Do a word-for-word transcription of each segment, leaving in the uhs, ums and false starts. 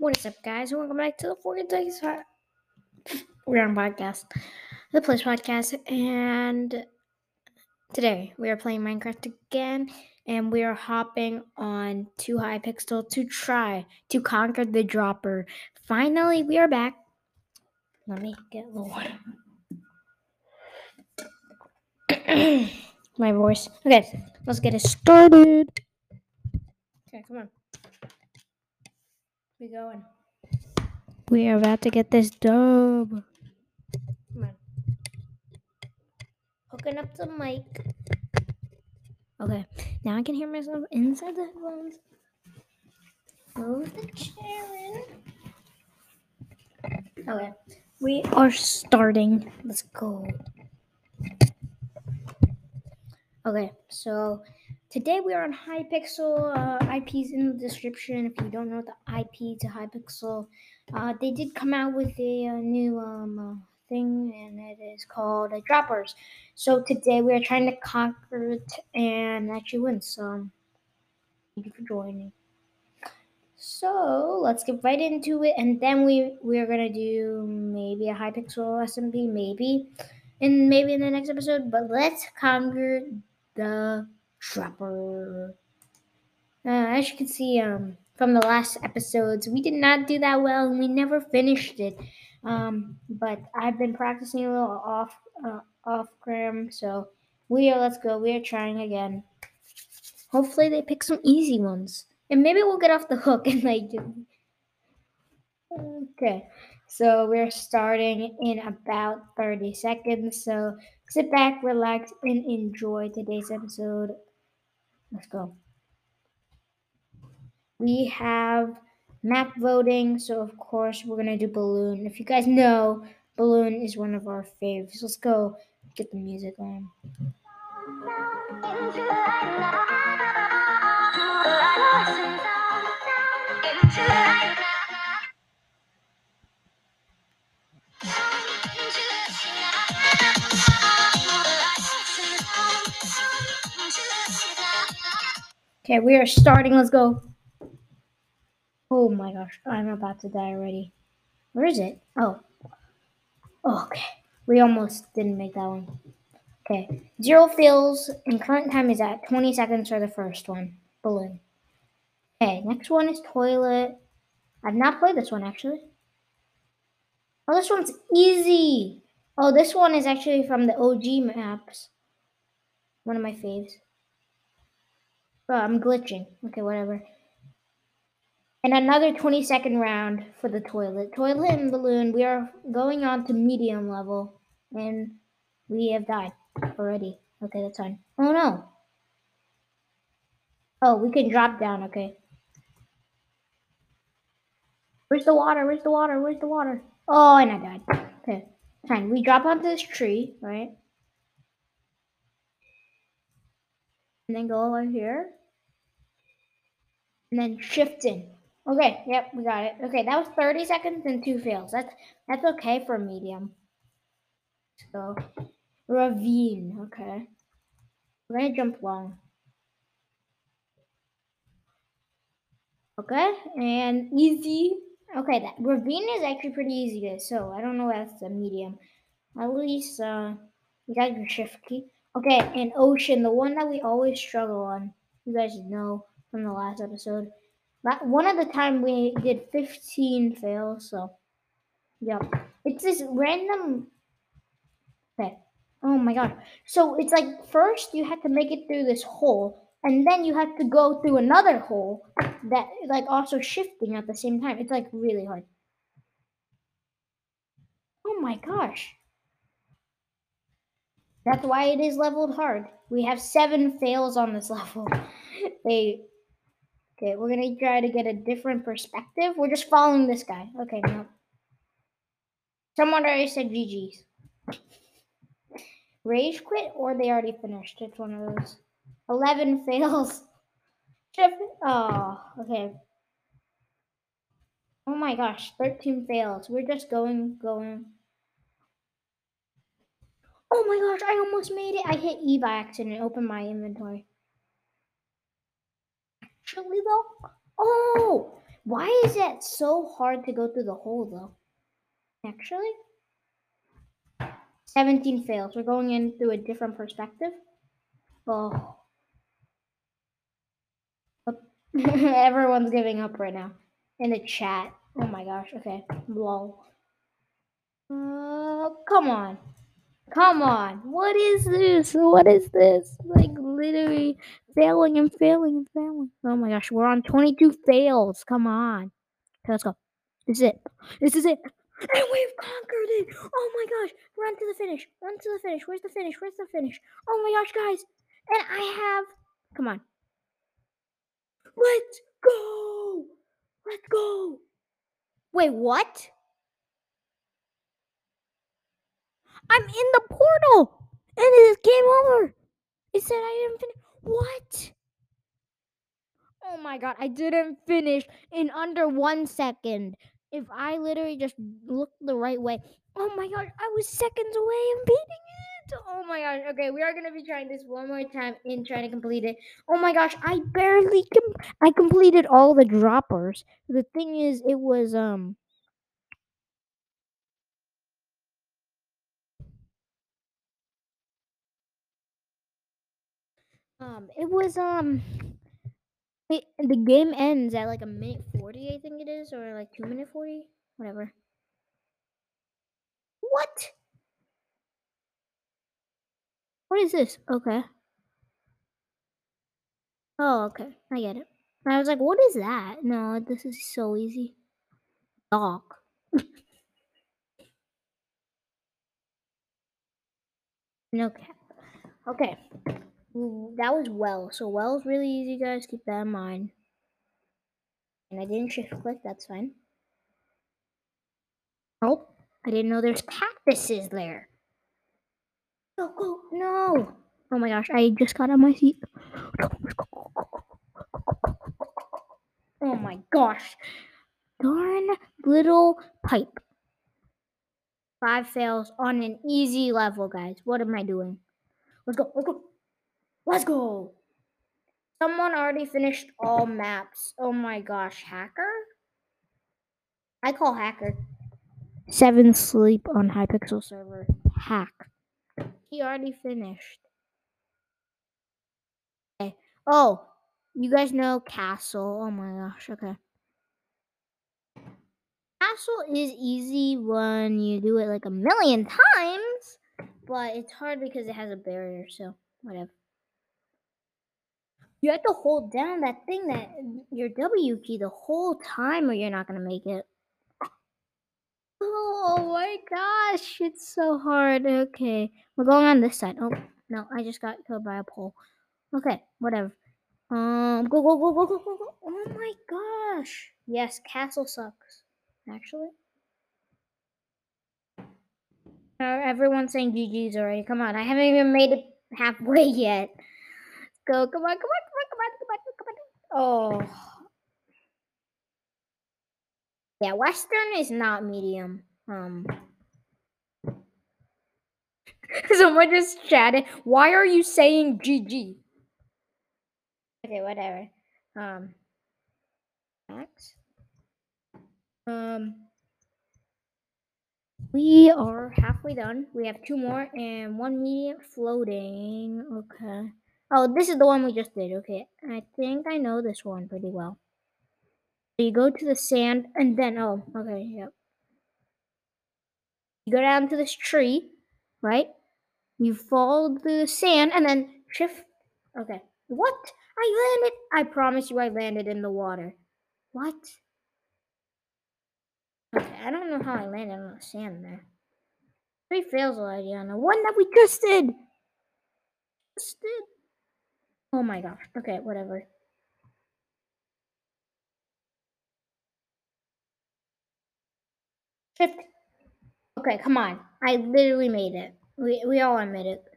What is up, guys? Welcome back to the Forty Days We're on podcast, the Place Podcast, and today we are playing Minecraft again, and we are hopping on to Hypixel to try to conquer the dropper. Finally, we are back. Let me get a little water. My voice. Okay, let's get it started. Okay, come on. We going. We are about to get this dub. Come on. Hooking up the mic. Okay, now I can hear myself inside the headphones. Move the chair in. Okay, we are starting. Let's go. Okay, so today we are on Hypixel. Uh, I P's in the description. If you don't know the I P to Hypixel, uh, they did come out with a, uh new um, uh, thing, and it is called uh, Droppers. So today we are trying to conquer it and actually win. So thank you for joining. So let's get right into it, and then we we're gonna do maybe a Hypixel S M P, maybe, and maybe in the next episode. But let's conquer the dropper. Uh, as you can see, um, from the last episodes, we did not do that well, and we never finished it. Um, but I've been practicing a little off uh, off gram, so we are. Let's go. We are trying again. Hopefully, they pick some easy ones. And maybe we'll get off the hook and like do. Okay, so we're starting in about thirty seconds. So sit back, relax, and enjoy today's episode. Let's go. We have map voting, so of course we're gonna do balloon. If you guys know, balloon is one of our faves. Let's go get the music on. Okay, we are starting. Let's go. Oh my gosh, I'm about to die already. Where is it? Oh. oh okay. We almost didn't make that one. Okay. Zero fills, and current time is at twenty seconds for the first one. Balloon. Okay, next one is toilet. I've not played this one actually. Oh, this one's easy. Oh, this one is actually from the O G maps. One of my faves. Oh, I'm glitching. Okay, whatever. And another twenty second round for the toilet. Toilet and balloon, we are going on to medium level. And we have died already. Okay, that's fine. Oh no. Oh, we can drop down, okay. Where's the water? Where's the water? Where's the water? Oh, and I died. Okay, fine. We drop onto this tree, right? And then go over here. And then shift in. Okay, yep, we got it. Okay, that was thirty seconds and two fails. That's that's okay for medium. So ravine, okay. We're gonna jump long. Okay, and easy. Okay, that ravine is actually pretty easy, guys. So I don't know if that's a medium. At least uh you got your shift key. Okay, and ocean, the one that we always struggle on. You guys know from the last episode. That one of the time we did fifteen fails, so yeah. It's this random. Okay. Oh my god. So it's like first you had to make it through this hole, and then you had to go through another hole that like also shifting at the same time. It's like really hard. Oh my gosh. That's why it is leveled hard. We have seven fails on this level. they Okay, we're gonna try to get a different perspective. We're just following this guy. Okay, no. Someone already said G G's. Rage quit or they already finished. It's one of those. Eleven fails. Shift. Oh, okay. Oh my gosh, thirteen fails. We're just going, going. Oh my gosh, I almost made it. I hit E by accident and opened my inventory. Actually, though, oh, Why is it so hard to go through the hole, though? Actually, seventeen fails. We're going in through a different perspective. Oh. Everyone's giving up right now in the chat. Oh my gosh. Okay. Lol. Uh, come on. Come on. What is this? What is this? Like literally failing and failing and failing. Oh my gosh. We're on twenty-two fails. Come on. Okay, let's go. This is it. This is it. And we've conquered it. Oh my gosh. Run to the finish. Run to the finish. Where's the finish? Where's the finish? Oh my gosh, guys. And I have. Come on. Let's go. Let's go. Wait, what? I'm in the portal. And it is game over. It said I didn't finish. What? Oh my god, I didn't finish in under one second. If I literally just looked the right way. Oh my gosh, I was seconds away and beating it. Oh my gosh. Okay, we are gonna be trying this one more time in trying to complete it. Oh my gosh, I barely com- I completed all the droppers. The thing is, it was um um it was um it, the game ends at like a minute forty, I think it is, or like two minute forty, whatever. What? What is this? Okay. Oh, okay. I get it. I was like, what is that? No, this is so easy. Dog. No cap. Okay. Ooh, that was well. So well is really easy, guys. Keep that in mind. And I didn't shift click. That's fine. Oh, I didn't know there's cactuses there. Go, go. No. Oh my gosh. I just got on my seat. Oh my gosh. Darn little pipe. Five fails on an easy level, guys. What am I doing? Let's go. Let's go. Let's go. Someone already finished all maps. Oh my gosh. Hacker? I call hacker. Seven sleep on Hypixel server. Hack. He already finished. Okay. Oh, you guys know Castle. Oh my gosh. Okay. Castle is easy when you do it like a million times, but it's hard because it has a barrier, so whatever. You have to hold down that thing, that your W key, the whole time, or you're not gonna make it. Oh my gosh, it's so hard. Okay, we're going on this side. Oh no, I just got killed by a pole. Okay, whatever. Um, go go go go go go go. Oh my gosh. Yes, castle sucks. Actually. Uh, everyone's saying G G's already. Come on, I haven't even made it halfway yet. Go, come on, come on, come on, come on, come on, come on. Oh. Yeah, Western is not medium. Um. Someone just chatted. Why are you saying G G? Okay, whatever. Um. Max. Um. We are halfway done. We have two more and one medium floating. Okay. Oh, this is the one we just did. Okay. I think I know this one pretty well. So you go to the sand and then, oh, okay, yep. You go down to this tree, right? You fall through the sand and then shift. Okay. What? I landed. I promise you I landed in the water. What? Okay, I don't know how I landed on the sand there. Three fails already on the one that we just did. Just did. Oh my gosh. Okay, whatever. Shift. Okay, come on. I literally made it. We we all admit it.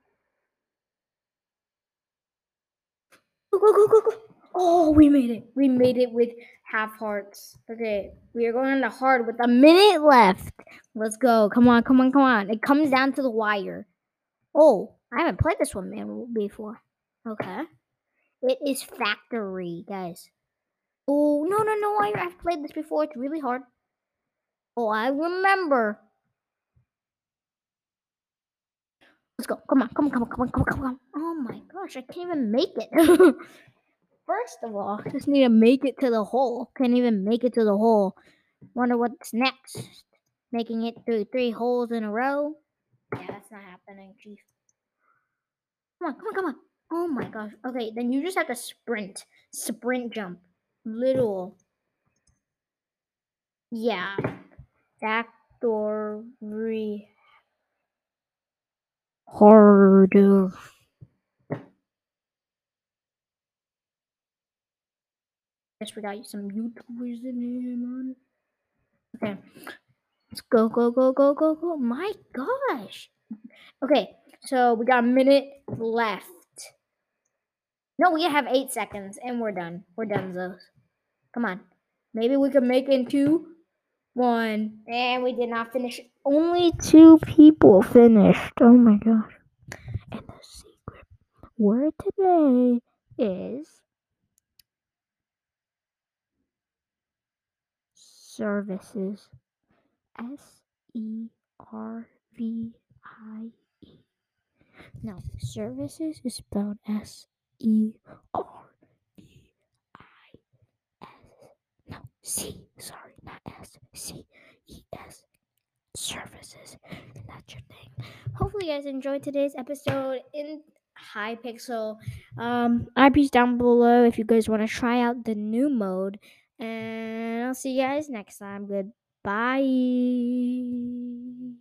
Go go go go go. Oh, we made it. We made it with half hearts. Okay, we are going on the hard with a minute left. Let's go. Come on, come on, come on. It comes down to the wire. Oh, I haven't played this one man before. Okay. It is factory, guys. Oh, no, no, no. I, I've played this before. It's really hard. Oh, I remember. Let's go. Come on, come on, come on, come on, come on, come on. Oh my gosh, I can't even make it. First of all, just need to make it to the hole. Can't even make it to the hole. Wonder what's next. Making it through three holes in a row. Yeah, that's not happening, Chief. Come on, come on, come on. Oh my gosh. Okay, then you just have to sprint. Sprint jump. Little. Yeah. Factory. Harder. Guess we got some YouTubers in here, man. Okay. Let's go, go, go, go, go, go. My gosh. Okay, so we got a minute left. No, we have eight seconds and we're done. We're done, Zos. Come on. Maybe we can make it in two. One. And we did not finish. Only two people finished. Oh my gosh. And the secret word today is services. S E R V I E. Now, services is spelled S E R V I S. No, C. Sorry, not S. C E S. Services. And that's your thing. Hopefully, you guys enjoyed today's episode in Hypixel. Um, I P's down below if you guys want to try out the new mode. And I'll see you guys next time. Goodbye.